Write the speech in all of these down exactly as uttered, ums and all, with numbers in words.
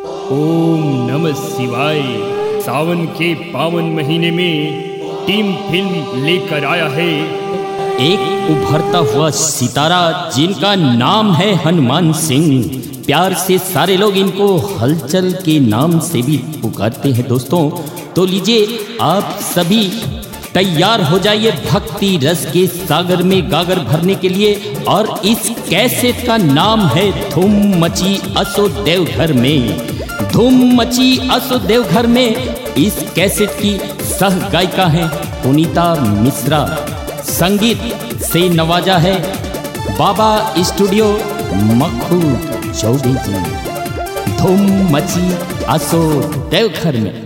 ओम नमः शिवाय। सावन के पावन महीने में टीम फिल्म लेकर आया है एक उभरता हुआ सितारा जिनका नाम है हनुमान सिंह। प्यार से सारे लोग इनको हलचल के नाम से भी पुकारते हैं दोस्तों। तो लीजिए आप सभी तैयार हो जाइए भक्ति रस के सागर में गागर भरने के लिए। और इस कैसेट का नाम है धूम मची असो देवघर में। धूम मची असो देवघर में इस कैसेट की सह गायिका है पुनीता मिश्रा। संगीत से नवाजा है बाबा स्टूडियो मक्खू चौबे जी। धूम मची असो देवघर में।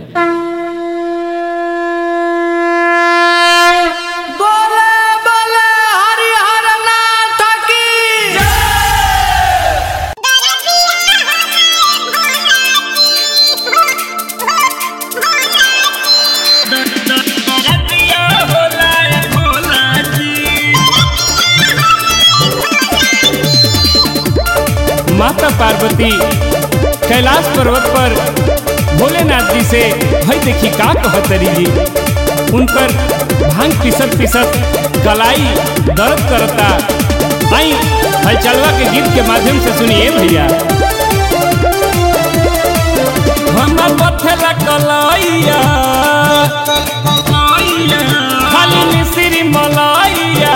माता पार्वती कैलाश पर्वत पर भोलेनाथ जी से भाई देखी का कहतरी जी। उनकर भांग पिसत पिसत गलाई दर्द करता। आई हलचलवा के गीत के माध्यम से सुनिए भैया। हम पथला कलाइया खाली मिश्री मलाइया।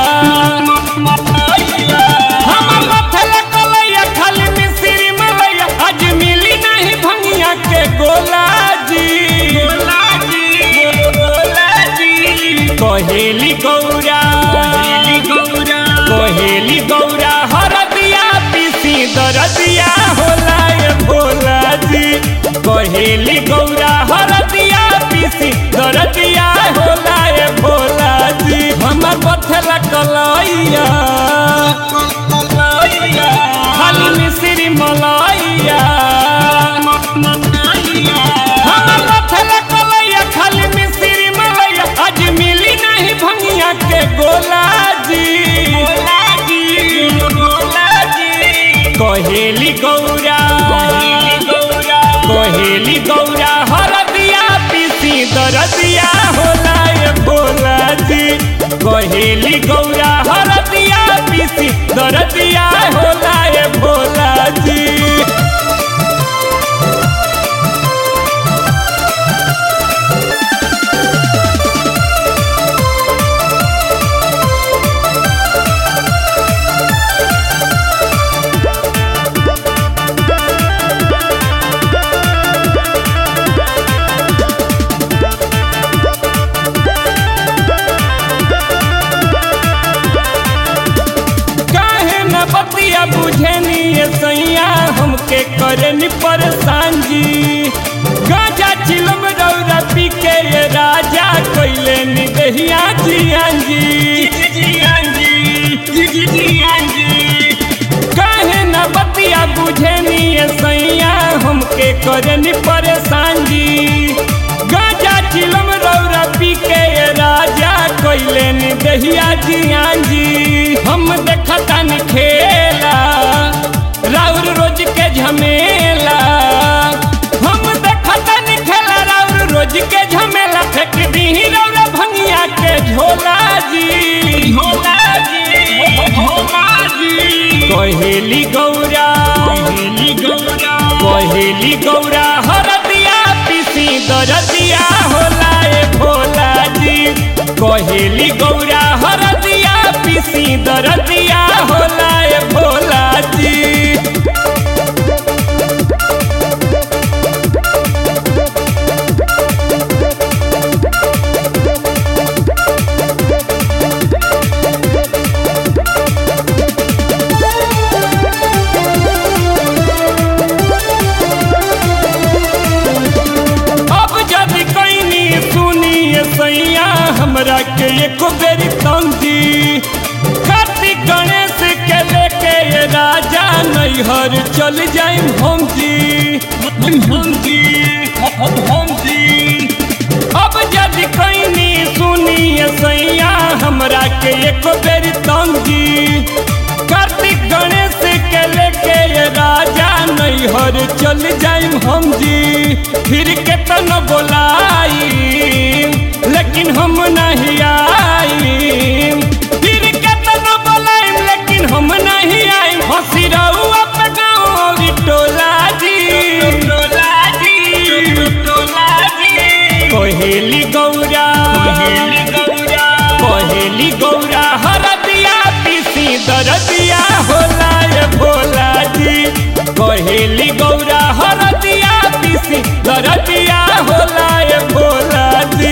कोहेली गौरा कोहेली गौरा हरदिया पीसी दरदिया होला ये भोला जी। कोहेली गौरा हरदिया पीसी दरदिया होला ये भोला जी। हमर पथला कलाइया खाली मिश्री मलाइया। हमर पथला कलाइया खाली मिश्री मलाइया। आज मिली नहीं भंगिया के गोला जी। कोहेली गौरा कोहेली गौरा हरदिया पीसी दरदिया होला ये भोला जी। कोहेली गौरा हरदिया पीसी दरदिया होला ये भोला जी। बुझनी ये सैया हमके करनी परेशान जी। गाजा चिलम रौरा पी के ये राजा कोइले नी दहिया जियान जी। काहे न बतिया बुझनी ये सैया हमके करनी परेशान जी। गाजा चिलम रौरा पी के ये राजा कोइले नी दहिया जियान जी। हम देखता न खेला राउर रोज के झमेला। हम देखता न खेला राउर रोज के झमेला। फेंक दी रौरा भंगिया के झोला जी। झोला जी झोला जी। कोहेली गौरा कोहेली गौरा कोहेली गौरा हरदिया पीसी दरदिया होला ये भोला जी। कोहेली गौरा हरदिया पीसी दरदिया होला ये भोला जी। अब जब कोई नहीं सुनी सैया हमरा के एको बेरी तंगी। कार्तिक गणेश के लेके ये राजा नैहर चल जाए हम जी। हम जी हम जी। अब जब कोई नहीं सुनी सैया हमरा के एको बेरी तंगी। कार्तिक गणेश के लेके ये राजा नैहर चल जाए केतनो बोलाई लेकिन हम नहीं आई, फिर केतनो बोलाई लेकिन हम नहीं आई। हंसी रहुआ पे गाँव टोला जी, टोला जी, टोला जी। कोहेली गौरा, कोहेली गौरा, कोहेली गौरा हरदिया पीसी दरदिया होला ये भोला जी। कोहेली गौरा हरदिया पीसी दरदिया होला ये भोला जी।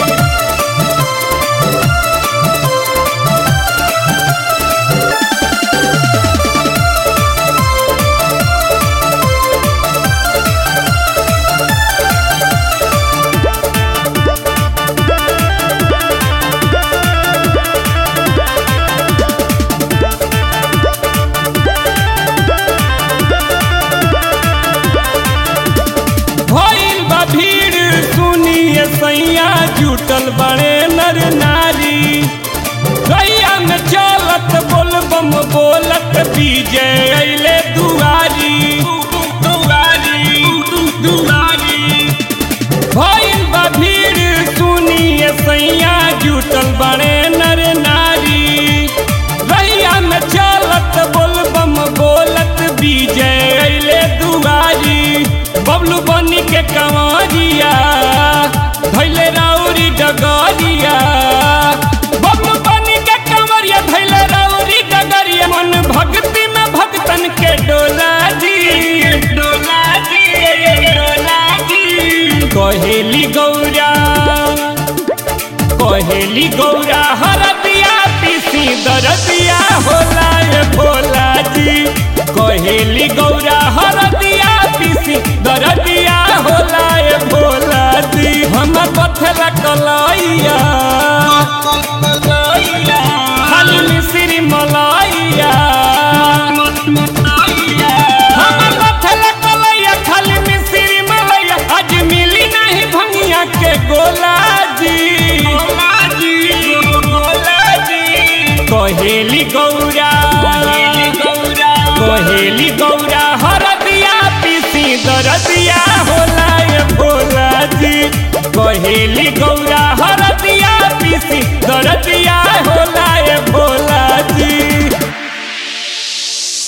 सैया जुटल बड़े नर नारी, गैया में चलत बोल बम बोलत विजय अइले दुआरी, दुआरी, दुआरी। भइल बा भीड़ सुनिए सैया जुटल बड़े नर नारी, गैया में चलत बोल बम बोलत विजय अइले दुआरी। बबलू बनी के कंवरिया धैले राउरी डगरिया, बबलू बनी के कंवरिया धैले राउरी डगरिया। मन भक्ति में भक्तन के डोला जी, डोला जी, डोला जी। कोहेली गौरा, कोहेली गौरा हरदिया पीसी दरदिया होला ये भोला जी। कोहेली गौरा हरदिया पीसी दरदिया होला ये भोला जी। हम पथला कलैया खाली मिश्री मलैया, हम पथला कलैया खाली मिश्री मलैया। आज मिली नहीं भंगिया के गोला जी, गोला जी, गोला जी। कोहेली गौरा, कोहेली गौरा, कोहेली गौरा हरदिया पीसी दरदिया होला ये भोला जी। कोहेली गौरा हरदिया पीसी दरदिया